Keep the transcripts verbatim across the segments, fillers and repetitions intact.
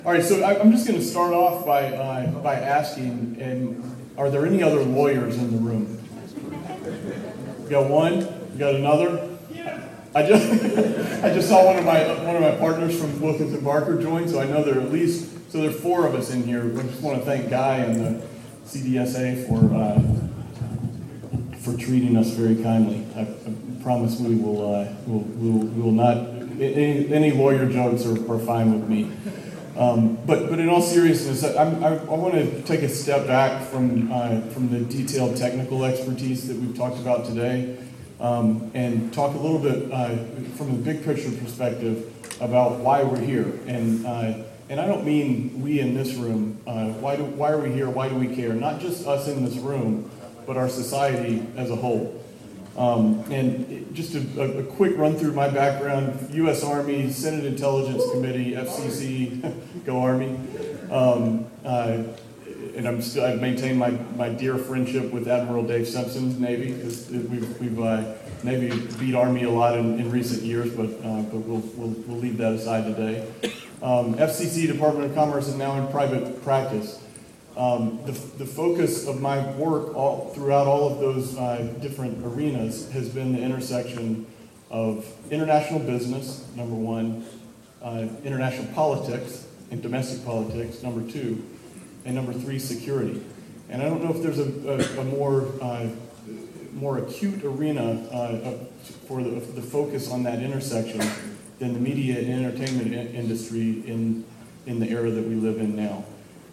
All right, so I- I'm just going to start off by uh, by asking, and are there any other lawyers in the room? You got one? You got another? I just I just saw one of my one of my partners from Wilkins and Barker join, so I know there are at least so there are four of us in here. I just want to thank Guy and the C D S A for uh, for treating us very kindly. I, I promise we will uh, will will we will not any, any lawyer jokes are, are fine with me. Um, but but in all seriousness, I'm, I, I want to take a step back from uh, from the detailed technical expertise that we've talked about today, um, and talk a little bit uh, from a big picture perspective about why we're here. And uh, and I don't mean we in this room. Uh, why do why are we here? Why do we care? Not just us in this room, but our society as a whole. Um, and it, just a, a quick run through my background: U S Army, Senate Intelligence Committee, F C C, go Army. Um, uh, and I'm still, I've maintained my, my dear friendship with Admiral Dave Simpson, Navy. We've, we've uh, Navy beat Army a lot in, in recent years, but uh, but we'll, we'll we'll leave that aside today. Um, F C C, Department of Commerce, and now in private practice. Um, the, the focus of my work all, throughout all of those uh, different arenas has been the intersection of international business, number one, uh, international politics and domestic politics, number two, and number three, security. And I don't know if there's a, a, a more uh, more acute arena uh, for the, the focus on that intersection than the media and entertainment in- industry in in the era that we live in now.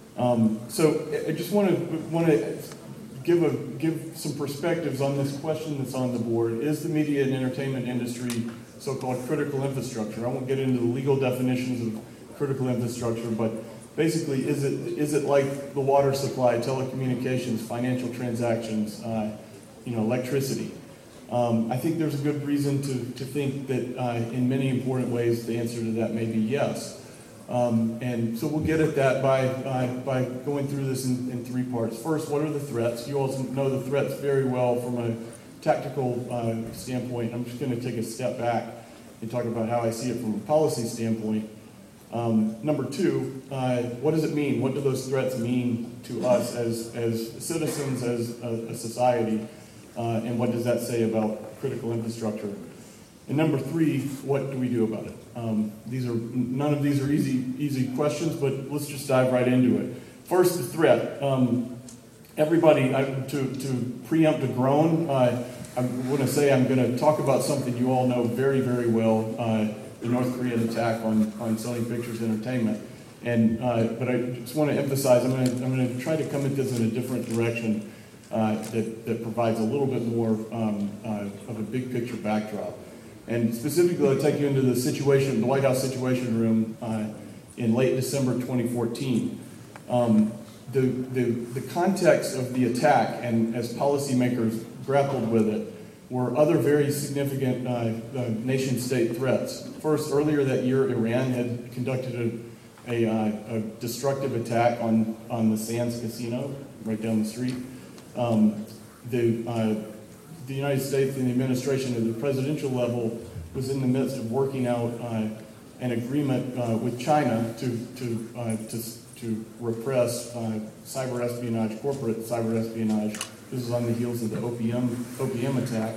Um, so I just want to want to give a give some perspectives on this question that's on the board. Is the media and entertainment industry so-called critical infrastructure? I won't get into the legal definitions of critical infrastructure, but basically, is it is it like the water supply, telecommunications, financial transactions, uh, you know, electricity? Um, I think there's a good reason to to think that uh, in many important ways the answer to that may be yes. Um, and so we'll get at that by uh, by going through this in, in three parts. First, what are the threats? You all know the threats very well from a tactical uh, standpoint. I'm just going to take a step back and talk about how I see it from a policy standpoint. Um, number two, uh, what does it mean? What do those threats mean to us as, as citizens, as a, a society? Uh, and what does that say about critical infrastructure? And number three, what do we do about it? Um, these are none of these are easy easy questions, but let's just dive right into it. First, the threat. Um, everybody, I, to to preempt a groan, uh, I want to say I'm going to talk about something you all know very very well: uh, the North Korean attack on on Sony Pictures Entertainment. And uh, but I just want to emphasize, I'm going to I'm going to try to come at this in a different direction uh, that that provides a little bit more um, uh, of a big picture backdrop. And specifically, I'll take you into the situation, the White House Situation Room uh, in late December twenty fourteen. Um, the, the, the context of the attack, and as policymakers grappled with it, were other very significant uh, uh, nation-state threats. First, earlier that year, Iran had conducted a, a, uh, a destructive attack on, on the Sands Casino right down the street. Um, the uh, The United States and the administration at the presidential level was in the midst of working out uh, an agreement uh, with China to to uh, to, to repress uh, cyber espionage, corporate cyber espionage. This is on the heels of the O P M O P M attack,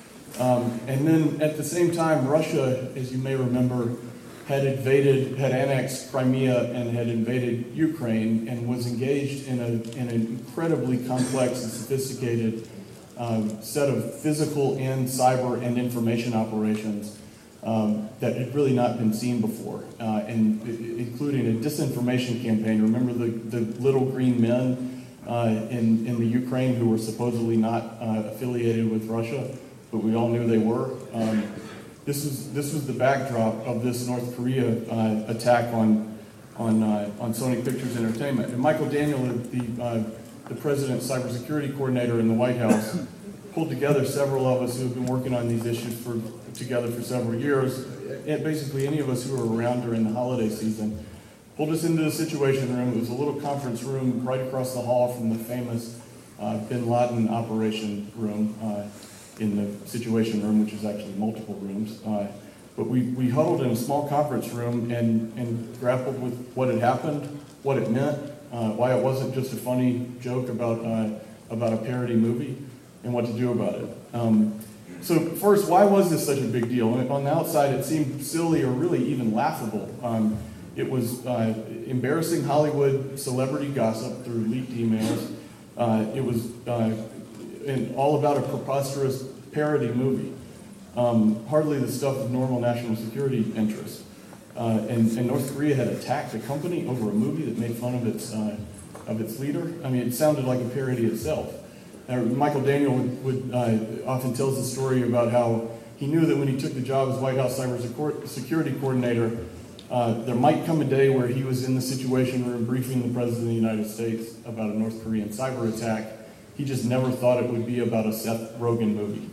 um, and then at the same time, Russia, as you may remember, had invaded, had annexed Crimea and had invaded Ukraine, and was engaged in a in an incredibly complex and sophisticated Um, set of physical and cyber and information operations um, that had really not been seen before, uh, and including a disinformation campaign. Remember the, the little green men uh, in, in the Ukraine who were supposedly not uh, affiliated with Russia, but we all knew they were. Um, this was this was the backdrop of this North Korea uh, attack on on uh, on Sony Pictures Entertainment. And Michael Daniel, the uh, the president's cybersecurity coordinator in the White House, pulled together several of us who have been working on these issues for together for several years. And basically, any of us who were around during the holiday season, pulled us into the Situation Room. It was a little conference room right across the hall from the famous uh, Bin Laden operation room uh, in the Situation Room, which is actually multiple rooms. Uh, But we, we huddled in a small conference room and, and grappled with what had happened, what it meant, uh, why it wasn't just a funny joke about, uh, about a parody movie, and what to do about it. Um, so first, why was this such a big deal? And on the outside, it seemed silly or really even laughable. Um, it was uh, embarrassing Hollywood celebrity gossip through leaked emails. Uh, it was uh, in, all about a preposterous parody movie. Um, hardly the stuff of normal national security interests. Uh, and, and North Korea had attacked a company over a movie that made fun of its, uh, of its leader. I mean, it sounded like a parody itself. Uh, Michael Daniel would, would uh, often tells the story about how he knew that when he took the job as White House cybersecurity coordinator, uh, there might come a day where he was in the Situation Room briefing the President of the United States about a North Korean cyber attack. He just never thought it would be about a Seth Rogen movie.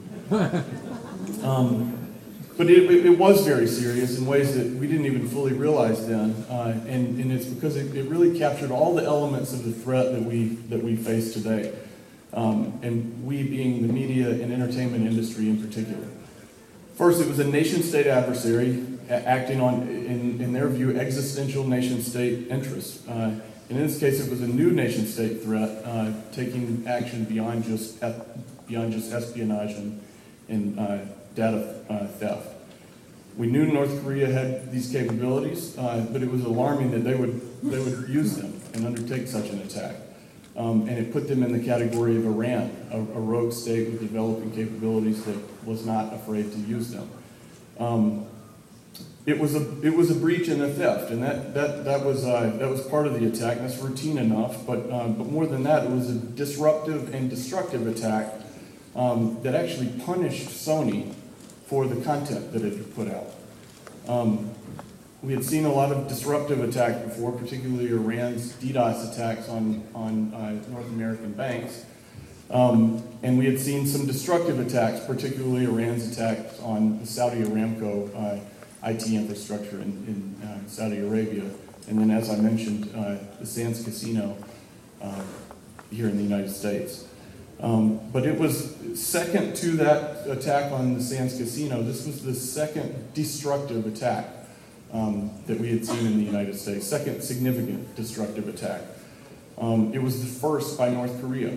Um, but it, it, it was very serious in ways that we didn't even fully realize then, uh, and, and it's because it, it really captured all the elements of the threat that we that we face today, um, and we being the media and entertainment industry in particular. First, it was a nation-state adversary acting on, in, in their view, existential nation-state interests. Uh, and in this case, it was a new nation-state threat, uh, taking action beyond just beyond just espionage and, and uh, data uh, theft. We knew North Korea had these capabilities, uh, but it was alarming that they would they would use them and undertake such an attack. Um, and it put them in the category of Iran, a, a rogue state with developing capabilities that was not afraid to use them. Um, it was a it was a breach and a theft, and that that that was uh, that was part of the attack. That's routine enough, but uh, but more than that, it was a disruptive and destructive attack um, that actually punished Sony for the content that it had put out. Um, we had seen a lot of disruptive attacks before, particularly Iran's DDoS attacks on, on uh, North American banks. Um, and we had seen some destructive attacks, particularly Iran's attacks on the Saudi Aramco uh, I T infrastructure in, in uh, Saudi Arabia. And then, as I mentioned, uh, the Sands Casino uh, here in the United States. Um, but it was second to that attack on the Sands Casino. This was the second destructive attack um, that we had seen in the United States, second significant destructive attack. Um, it was the first by North Korea.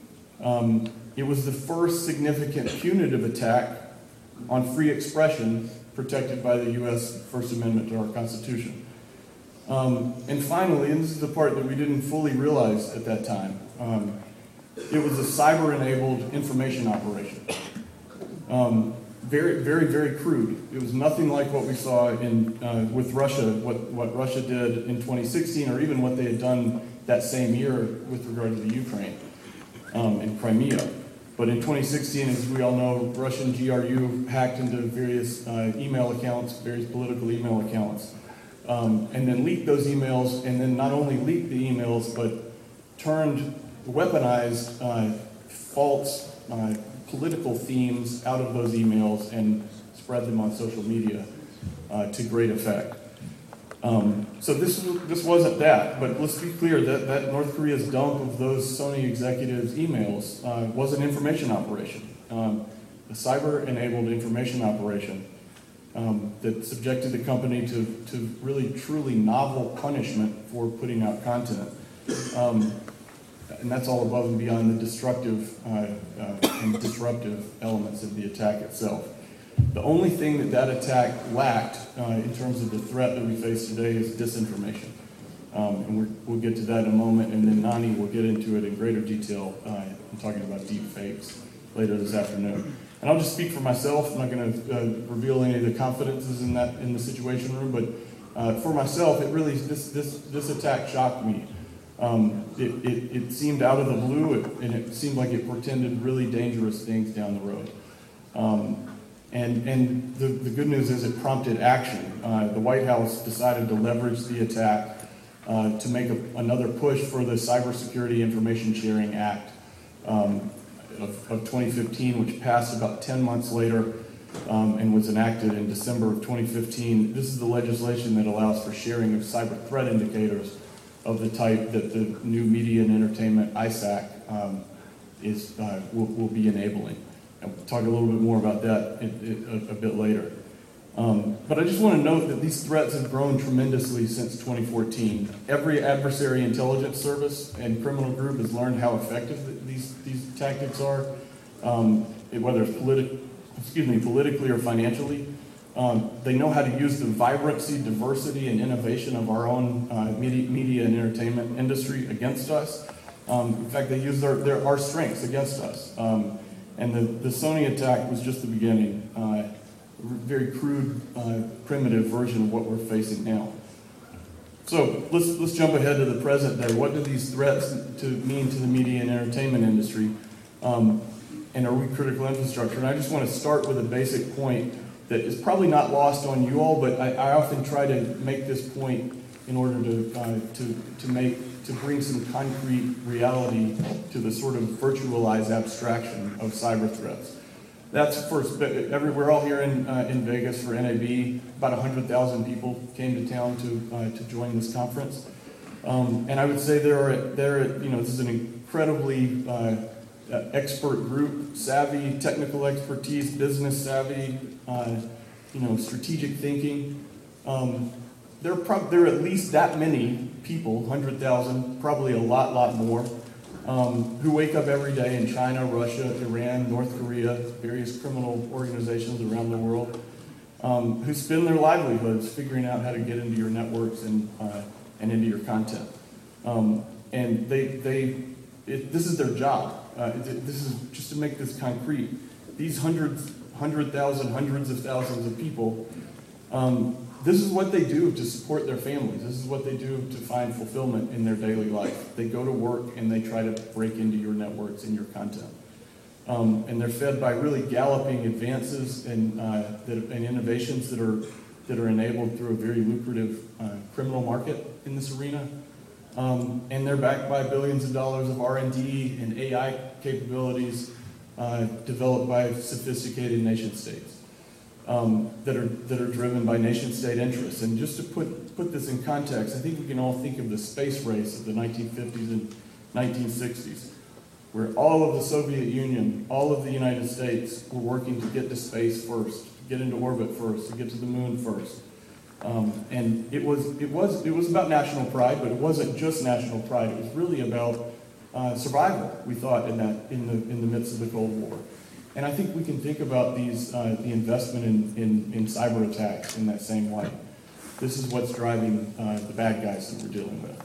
Um, it was the first significant punitive attack on free expression protected by the U S First Amendment to our Constitution. Um, and finally, and this is the part that we didn't fully realize at that time, um, it was a cyber-enabled information operation. Um, very, very, very crude. It was nothing like what we saw in uh, with Russia, what, what Russia did in twenty sixteen, or even what they had done that same year with regard to the Ukraine um, and Crimea. But in twenty sixteen, as we all know, Russian G R U hacked into various uh, email accounts, various political email accounts, um, and then leaked those emails, and then not only leaked the emails, but turned weaponized uh, false uh, political themes out of those emails and spread them on social media uh, to great effect. Um, so this this wasn't that, but let's be clear that, that North Korea's dump of those Sony executives' emails uh, was an information operation, um, a cyber-enabled information operation um, that subjected the company to, to really truly novel punishment for putting out content. Um, And that's all above and beyond the destructive uh, uh, and disruptive elements of the attack itself. The only thing that that attack lacked uh, in terms of the threat that we face today is disinformation. Um, and we're, we'll get to that in a moment, and then Nani will get into it in greater detail uh, in talking about deep fakes later this afternoon. And I'll just speak for myself. I'm not going to uh, reveal any of the confidences in that in the Situation Room, but uh, for myself, it really this this this attack shocked me. Um, it, it, it seemed out of the blue, it, and it seemed like it portended really dangerous things down the road. Um, and and the, the good news is it prompted action. Uh, the White House decided to leverage the attack uh, to make a, another push for the Cybersecurity Information Sharing Act um, of, of twenty fifteen, which passed about ten months later um, and was enacted in December of twenty fifteen. This is the legislation that allows for sharing of cyber threat indicators of the type that the new Media and Entertainment I S A C um, is uh, will, will be enabling. And we'll talk a little bit more about that in, in, a, a bit later. Um, but I just want to note that these threats have grown tremendously since twenty fourteen. Every adversary intelligence service and criminal group has learned how effective th- these, these tactics are, um, whether it's politi- excuse me, politically or financially. Um, they know how to use the vibrancy, diversity, and innovation of our own uh, media, media and entertainment industry against us. Um, in fact, they use their, their, our strengths against us. Um, and the, the Sony attack was just the beginning. Uh, very crude, uh, primitive version of what we're facing now. So let's let's jump ahead to the present day. What do these threats to mean to the media and entertainment industry? Um, and are we critical infrastructure? And I just want to start with a basic point that is probably not lost on you all, but I, I often try to make this point in order to uh, to to make to bring some concrete reality to the sort of virtualized abstraction of cyber threats. That's first. Every, we're all here in uh, in Vegas for N A B. About one hundred thousand people came to town to uh, to join this conference, um, and I would say there are there you know this is an incredibly uh, expert group, savvy, technical expertise, business savvy, uh, you know, strategic thinking. Um, there are prob- there are at least that many people, one hundred thousand, probably a lot lot more. Um, who wake up every day in China, Russia, Iran, North Korea, various criminal organizations around the world, um, who spend their livelihoods figuring out how to get into your networks and uh, and into your content. Um, and they they it, this is their job. Uh, it, this is just to make this concrete. These hundreds, hundred thousand, hundreds of thousands of people. Um, This is what they do to support their families. This is what they do to find fulfillment in their daily life. They go to work and they try to break into your networks and your content. Um, and they're fed by really galloping advances and, uh, that, and innovations that are that are enabled through a very lucrative uh, criminal market in this arena. Um, and they're backed by billions of dollars of R and D and A I capabilities uh, developed by sophisticated nation states. Um, that are that are driven by nation-state interests. And just to put put this in context, I think we can all think of the space race of the nineteen fifties and nineteen sixties, where all of the Soviet Union, all of the United States were working to get to space first, to get into orbit first, to get to the moon first. Um, and it was it was it was about national pride, but it wasn't just national pride. It was really about uh, survival. We thought in that in the in the midst of the Cold War. And I think we can think about these, uh, the investment in, in, in cyber attacks in that same way. This is what's driving uh, the bad guys that we're dealing with.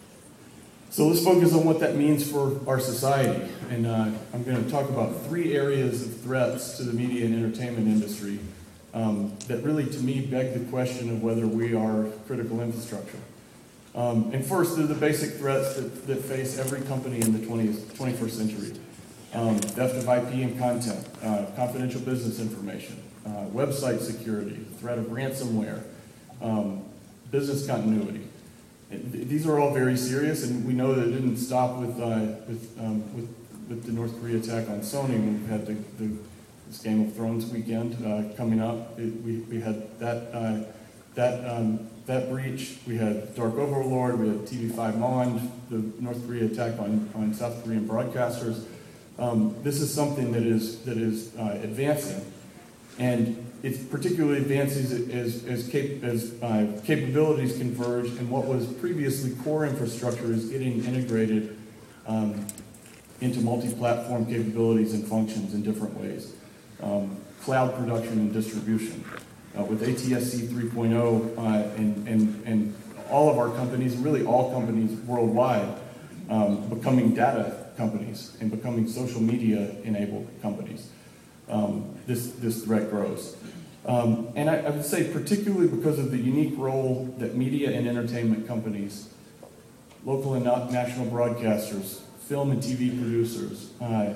So let's focus on what that means for our society. And uh, I'm going to talk about three areas of threats to the media and entertainment industry um, that really, to me, beg the question of whether we are critical infrastructure. Um, and first, they're the basic threats that, that face every company in the twentieth, twenty-first century. Um, theft of I P and content, uh, confidential business information, uh, website security, threat of ransomware, um, business continuity. And th- these are all very serious, and we know that it didn't stop with uh, with, um, with with the North Korea attack on Sony. We've had the, the this Game of Thrones weekend uh, coming up. It, we we had that uh, that um, that breach. We had Dark Overlord. We had T V five Mon, the North Korea attack on on South Korean broadcasters. Um, this is something that is that is uh, advancing, and it particularly advances as as, cap- as uh, capabilities converge, and what was previously core infrastructure is getting integrated um, into multi-platform capabilities and functions in different ways. Um, cloud production and distribution uh, with A T S C three point oh uh, and and and all of our companies, really all companies worldwide, um, becoming data companies and becoming social media enabled companies. Um, this this threat grows. Um, and I, I would say particularly because of the unique role that media and entertainment companies, local and national broadcasters, film and T V producers, uh,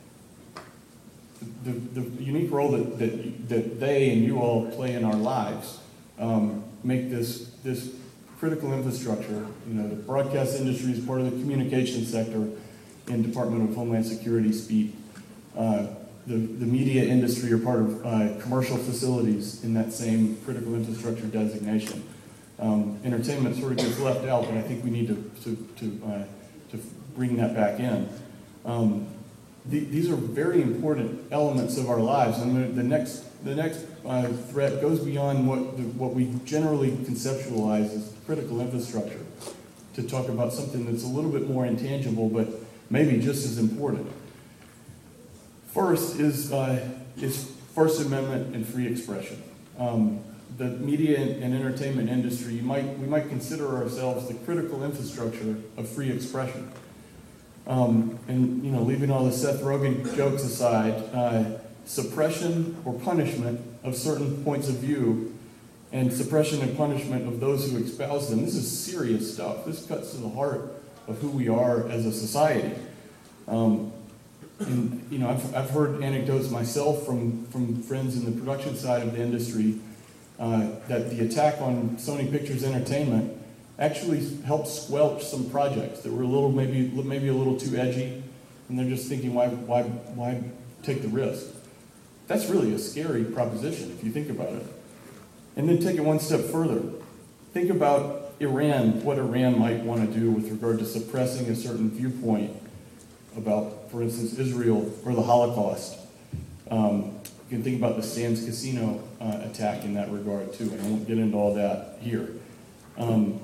the, the unique role that, that, that they and you all play in our lives um, make this, this critical infrastructure. You know, the broadcast industry is part of the communications sector in Department of Homeland Security speak. Uh, the, the media industry are part of uh, commercial facilities in that same critical infrastructure designation. Um, entertainment sort of gets left out, but I think we need to to to, uh, to bring that back in. Um, the, these are very important elements of our lives, and the, the next the next uh, threat goes beyond what the, what we generally conceptualize as critical infrastructure, to talk about something that's a little bit more intangible, but maybe just as important. First is uh, is First Amendment and free expression. Um, the media and entertainment industry, you might we might consider ourselves the critical infrastructure of free expression. Um, and you know, leaving all the Seth Rogen jokes aside, uh, suppression or punishment of certain points of view, and suppression and punishment of those who espouse them. This is serious stuff. This cuts to the heart of who we are as a society. Um, and you know, I've I've heard anecdotes myself from from friends in the production side of the industry uh, that the attack on Sony Pictures Entertainment actually helped squelch some projects that were a little maybe maybe a little too edgy, and they're just thinking, why why why take the risk? That's really a scary proposition if you think about it. And then take it one step further. Think about Iran, what Iran might want to do with regard to suppressing a certain viewpoint about, for instance, Israel or the Holocaust. Um, you can think about the Sands Casino uh, attack in that regard too, and I won't get into all that here. Um,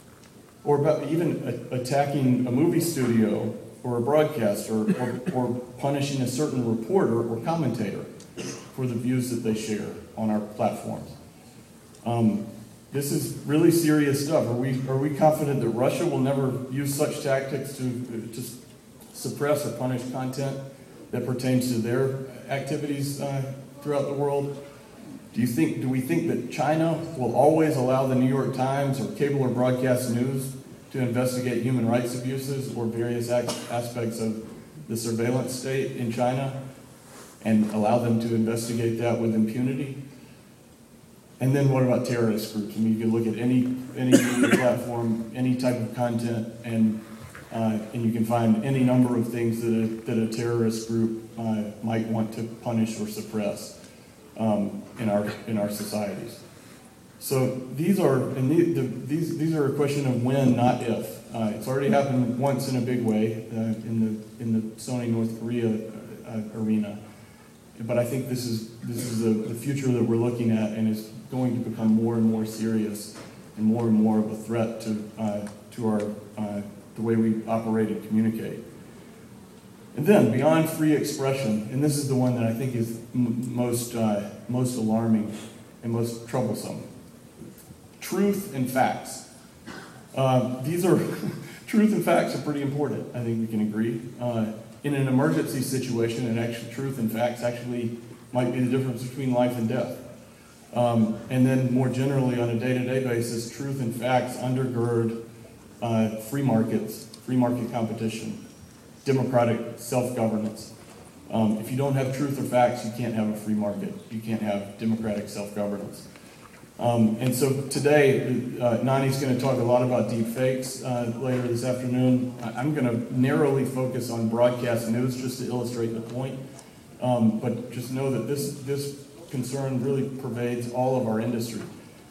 or about even a- attacking a movie studio or a broadcaster, or, or punishing a certain reporter or commentator for the views that they share on our platforms. Um, this is really serious stuff. Are we are we confident that Russia will never use such tactics to to suppress or punish content that pertains to their activities uh, throughout the world? Do you think? Do we think that China will always allow the New York Times or cable or broadcast news to investigate human rights abuses or various aspects of the surveillance state in China, and allow them to investigate that with impunity? And then what about terrorist groups? I mean, you can look at any any media platform, any type of content, and uh, and you can find any number of things that a, that a terrorist group uh, might want to punish or suppress um, in our in our societies. So these are and the, the, these these are a question of when, not if. Uh, it's already happened once in a big way uh, in the in the Sony North Korea uh, arena. But I think this is this is the, the future that we're looking at, and is going to become more and more serious and more and more of a threat to uh, to our uh, the way we operate and communicate. And then beyond free expression, and this is the one that I think is m- most uh, most alarming and most troublesome. Truth and facts. Uh, these are truth and facts are pretty important. I think we can agree. Uh, In an emergency situation, and actually truth and facts actually might be the difference between life and death. Um, and then more generally, on a day-to-day basis, truth and facts undergird uh, free markets, free market competition, democratic self-governance. Um, if you don't have truth or facts, you can't have a free market. You can't have democratic self-governance. Um, and so today, uh, Nani's going to talk a lot about deep fakes uh, later this afternoon. I'm going to narrowly focus on broadcast news just to illustrate the point. Um, but just know that this this concern really pervades all of our industry.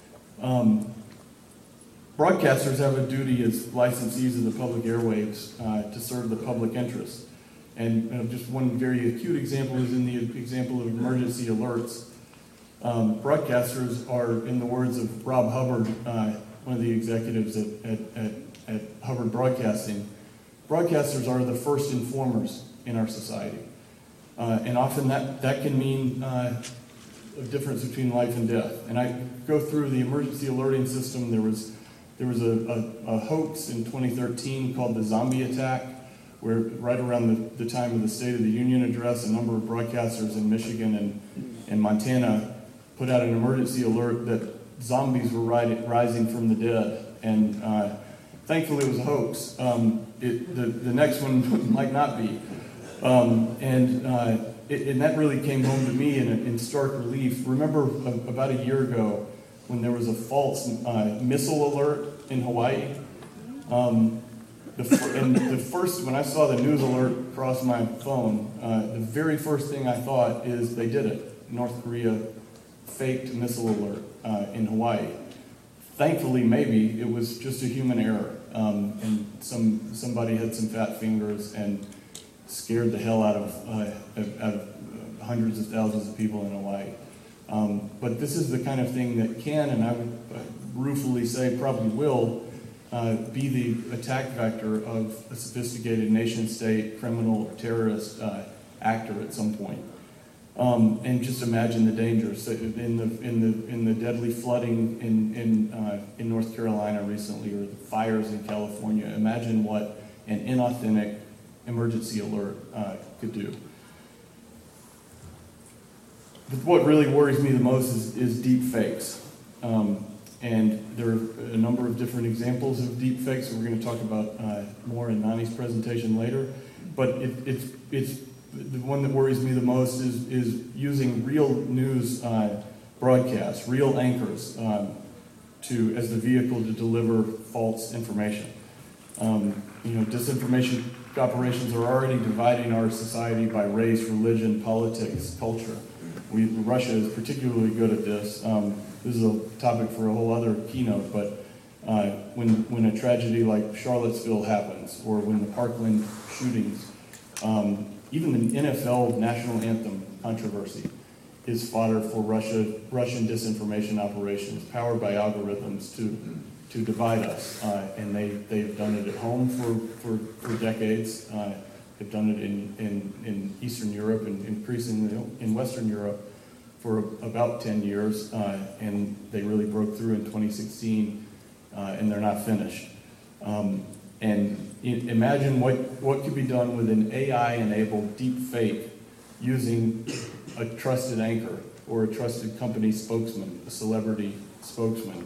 Um, broadcasters have a duty as licensees of the public airwaves uh, to serve the public interest. And you know, just one very acute example is in the example of emergency alerts. Um, broadcasters are, in the words of Rob Hubbard, uh, one of the executives at, at, at, at Hubbard Broadcasting, broadcasters are the first informers in our society. Uh, and often that, that can mean uh, a difference between life and death. And I go through the emergency alerting system. There was, there was a, a, a hoax in twenty thirteen called the zombie attack, where right around the, the time of the State of the Union address, a number of broadcasters in Michigan and, and Montana put out an emergency alert that zombies were ri- rising from the dead. And uh, thankfully it was a hoax. Um, it, the, the next one might not be. Um, and, uh, it, and that really came home to me in, a, in stark relief. Remember a, about a year ago when there was a false uh, missile alert in Hawaii? Um, the, fir- and the first, when I saw the news alert cross my phone, uh, the very first thing I thought is they did it. North Korea faked missile alert uh, in Hawaii. Thankfully, maybe it was just a human error, um, and some somebody had some fat fingers and scared the hell out of, uh, out of hundreds of thousands of people in Hawaii. Um, but this is the kind of thing that can, and I would ruefully say probably will, uh, be the attack vector of a sophisticated nation-state criminal terrorist uh, actor at some point. Um, and just imagine the dangers in the in the in the deadly flooding in in uh, in North Carolina recently, or the fires in California. Imagine what an inauthentic emergency alert uh, could do. But what really worries me the most is, is deep fakes. Um, and there are a number of different examples of deep fakes that we're going to talk about uh, more in Nani's presentation later. But it, it's, it's the one that worries me the most is, is using real news uh, broadcasts, real anchors, um, to as the vehicle to deliver false information. Um, you know, disinformation operations are already dividing our society by race, religion, politics, culture. We, Russia is particularly good at this. Um, this is a topic for a whole other keynote, but uh, when, when a tragedy like Charlottesville happens, or when the Parkland shootings, um, even the N F L national anthem controversy is fodder for Russia, Russian disinformation operations powered by algorithms to, to divide us. Uh, and they, they've done it at home for, for, for decades. Uh, They've done it in, in, in Eastern Europe and increasingly in Western Europe for about ten years, uh, and they really broke through in twenty sixteen, uh, and they're not finished. Um, and imagine what, what could be done with an A I-enabled deep fake using a trusted anchor or a trusted company spokesman, a celebrity spokesman,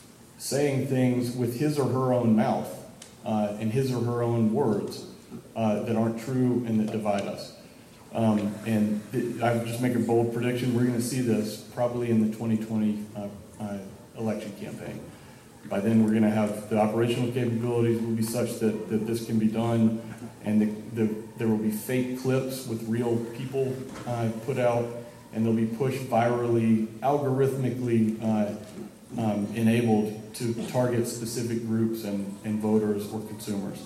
saying things with his or her own mouth uh, and his or her own words Uh, that aren't true and that divide us. Um, and th- I would just make a bold prediction. We're going to see this probably in the twenty twenty uh, uh, election campaign. By then we're going to have the operational capabilities will be such that, that this can be done, and the, the, there will be fake clips with real people uh, put out, and they'll be pushed virally, algorithmically uh, um, enabled to target specific groups and, and voters or consumers.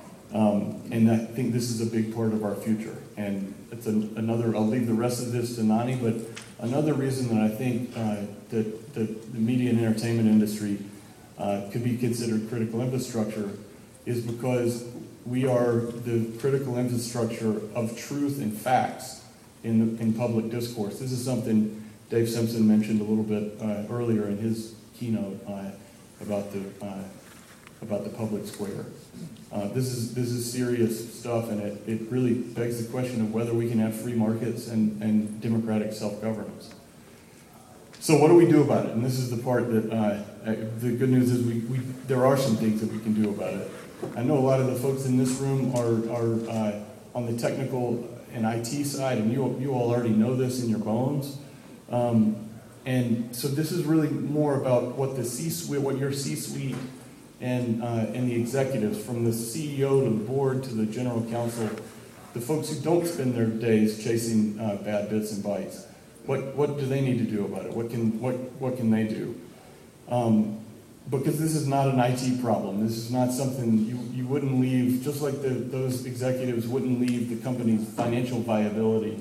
Um, and I think this is a big part of our future. And it's an, another, I'll leave the rest of this to Nani, but another reason that I think uh, that, that the media and entertainment industry uh, could be considered critical infrastructure is because we are the critical infrastructure of truth and facts in, the, in public discourse. This is something Dave Simpson mentioned a little bit uh, earlier in his keynote uh, about the uh, about the public square. Uh, this is this is serious stuff, and it, it really begs the question of whether we can have free markets and, and democratic self-governance. So what do we do about it? And this is the part that, uh, the good news is we, we there are some things that we can do about it. I know a lot of the folks in this room are, are uh, on the technical and I T side, and you, you all already know this in your bones. Um, and so this is really more about what the C-suite, what your C-suite and, uh, and the executives, from the C E O to the board to the general counsel, the folks who don't spend their days chasing uh, bad bits and bytes. What, what do they need to do about it? What can, what, what can they do? Um, because this is not an I T problem. This is not something you, you wouldn't leave, just like the, those executives wouldn't leave the company's financial viability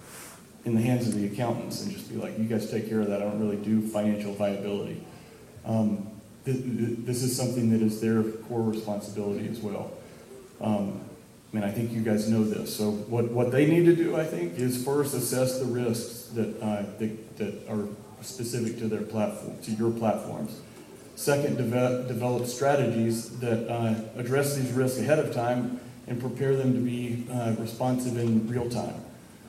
in the hands of the accountants and just be like, you guys take care of that. I don't really do financial viability. Um, th th this is something that is their core responsibility as well. Um, I mean, I think you guys know this. So what, what they need to do, I think, is first assess the risks that, uh, that, that are specific to their platform, to your platforms. Second, deve develop strategies that uh, address these risks ahead of time and prepare them to be uh, responsive in real time.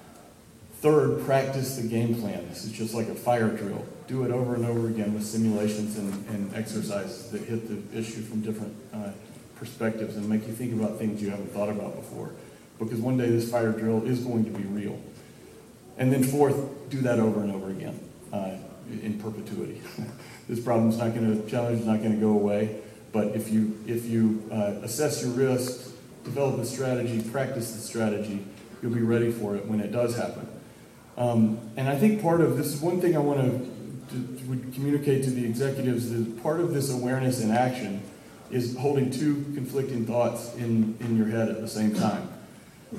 Third, practice the game plan. This is just like a fire drill. Do it over and over again with simulations and, and exercises that hit the issue from different uh, perspectives and make you think about things you haven't thought about before. Because one day this fire drill is going to be real. And then fourth, do that over and over again uh, in perpetuity. This problem's not going to, challenge is not going to go away. But if you, if you uh, assess your risks, develop a strategy, practice the strategy, you'll be ready for it when it does happen. Um, and I think part of this is one thing I want to, to communicate to the executives, that part of this awareness and action is holding two conflicting thoughts in, in your head at the same time.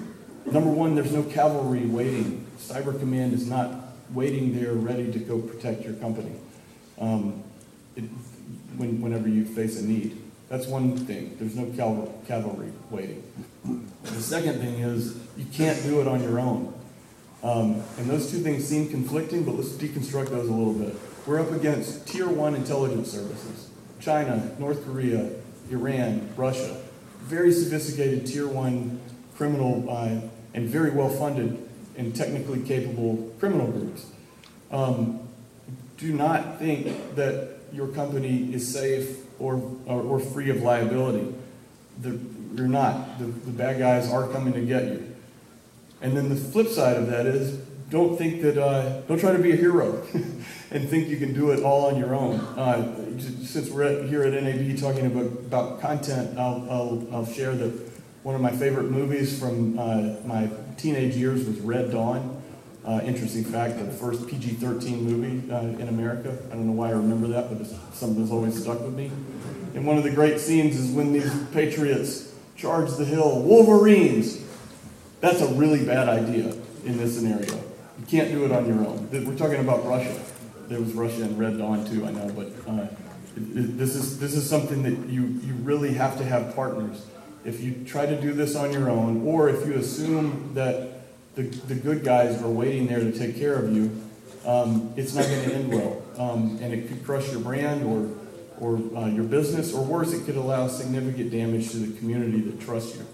Number one, there's no cavalry waiting. Cyber Command is not waiting there ready to go protect your company um, it, when, whenever you face a need. That's one thing. There's no caval cavalry waiting. The second thing is you can't do it on your own. Um, and those two things seem conflicting, but let's deconstruct those a little bit. We're up against tier one intelligence services. China, North Korea, Iran, Russia. Very sophisticated tier one criminal uh, and very well funded and technically capable criminal groups. Um, do not think that your company is safe or, or, or free of liability. The, you're not. The, the bad guys are coming to get you. And then the flip side of that is don't think that, uh, don't try to be a hero and think you can do it all on your own. Uh, since we're at, here at N A B talking about, about content, I'll, I'll, I'll share that one of my favorite movies from uh, my teenage years was Red Dawn. Uh, interesting fact, the first P G thirteen movie uh, in America. I don't know why I remember that, but it's something that's always stuck with me. And one of the great scenes is when these patriots charge the hill, Wolverines. That's a really bad idea in this scenario. You can't do it on your own. We're talking about Russia. There was Russia in Red Dawn too, I know, but uh, it, it, this is this is something that you, you really have to have partners. If you try to do this on your own, or if you assume that the, the good guys are waiting there to take care of you, um, it's not going to end well. Um, and it could crush your brand or, or uh, your business, or worse, it could allow significant damage to the community that trusts you.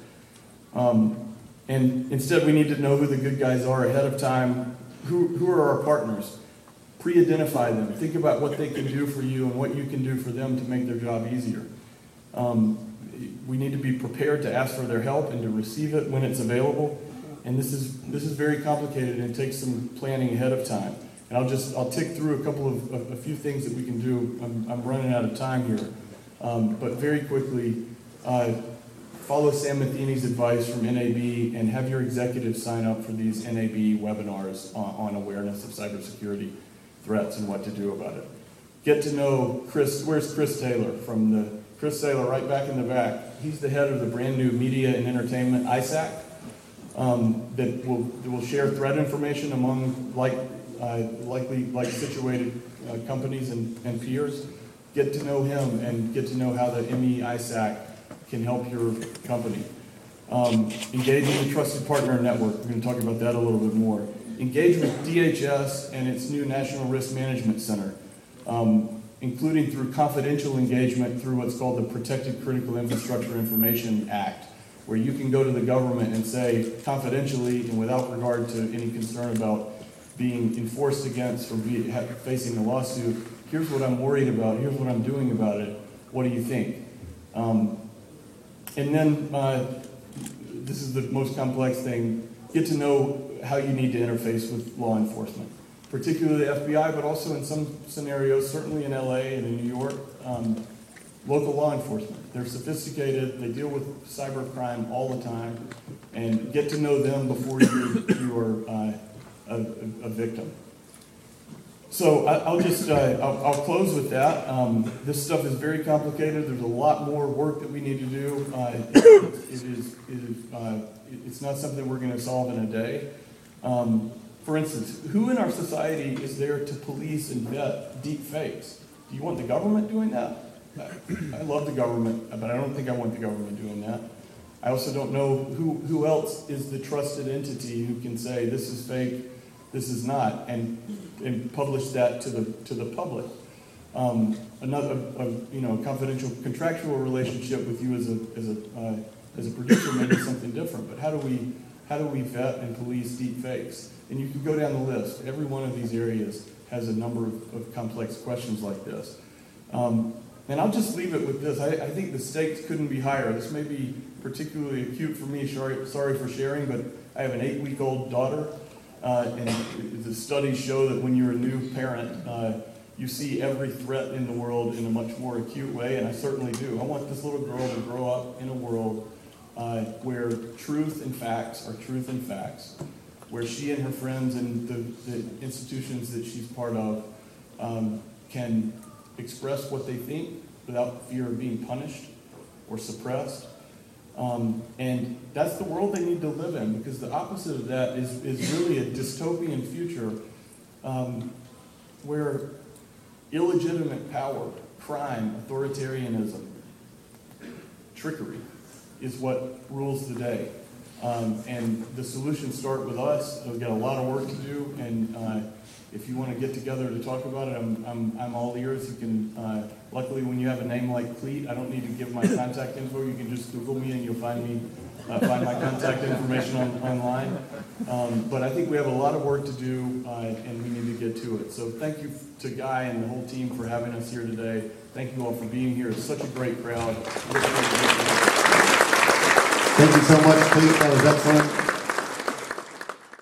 Um, and instead, we need to know who the good guys are ahead of time. Who, who are our partners? Pre-identify them. Think about what they can do for you and what you can do for them to make their job easier. Um, we need to be prepared to ask for their help and to receive it when it's available. And this is this is very complicated and it takes some planning ahead of time. And I'll just I'll tick through a couple of a, a few things that we can do. I'm, I'm running out of time here, um, but very quickly, uh, follow Sam Matheny's advice from N A B and have your executives sign up for these N A B webinars on, on awareness of cybersecurity threats and what to do about it. Get to know Chris. Where's Chris Taylor from the Chris Taylor right back in the back. He's the head of the brand new Media and Entertainment I SAC. Um, that will that will share threat information among like uh, likely like situated uh, companies and, and peers. Get to know him and get to know how the M E I SAC can help your company. Um, engage in the Trusted Partner Network. We're going to talk about that a little bit more. Engage with D H S and its new National Risk Management Center, um, including through confidential engagement through what's called the Protected Critical Infrastructure Information Act, where you can go to the government and say confidentially and without regard to any concern about being enforced against or be, ha, facing a lawsuit, here's what I'm worried about, here's what I'm doing about it, what do you think? Um, and then, uh, this is the most complex thing, get to know how you need to interface with law enforcement, particularly the F B I, but also in some scenarios, certainly in L A and in New York, um, local law enforcement. They're sophisticated, they deal with cyber crime all the time, and get to know them before you, you are uh, a, a victim. So I, I'll just, uh, I'll, I'll close with that. Um, this stuff is very complicated. There's a lot more work that we need to do. Uh, it, it is, it is uh, it's not something we're gonna solve in a day. Um, for instance, who in our society is there to police and vet deep fakes? Do you want the government doing that? I love the government, but I don't think I want the government doing that. I also don't know who, who else is the trusted entity who can say this is fake, this is not, and, and publish that to the, to the public. Um, another, a, you know, confidential contractual relationship with you as a, as a, uh, as a producer may be something different, but how do we, how do we vet and police deep fakes? And you can go down the list. Every one of these areas has a number of, of complex questions like this. Um, And I'll just leave it with this. I, I think the stakes couldn't be higher. This may be particularly acute for me, sorry, sorry for sharing, but I have an eight-week-old daughter, uh, and the studies show that when you're a new parent, uh, you see every threat in the world in a much more acute way, and I certainly do. I want this little girl to grow up in a world uh, where truth and facts are truth and facts, where she and her friends and the, the institutions that she's part of um, can express what they think without fear of being punished or suppressed, Um, and that's the world they need to live in, because the opposite of that is, is really a dystopian future um, where illegitimate power, crime, authoritarianism, trickery is what rules the day. Um, and the solutions start with us. We've got a lot of work to do, and uh, if you want to get together to talk about it, I'm, I'm, I'm all ears. You can, uh, luckily when you have a name like Cleet, I don't need to give my contact info. You can just Google me and you'll find me, uh, find my contact information on, online. Um, but I think we have a lot of work to do, uh, and we need to get to it. So thank you to Guy and the whole team for having us here today. Thank you all for being here. It's such a great crowd. Thank you so much, Cleet. That was excellent.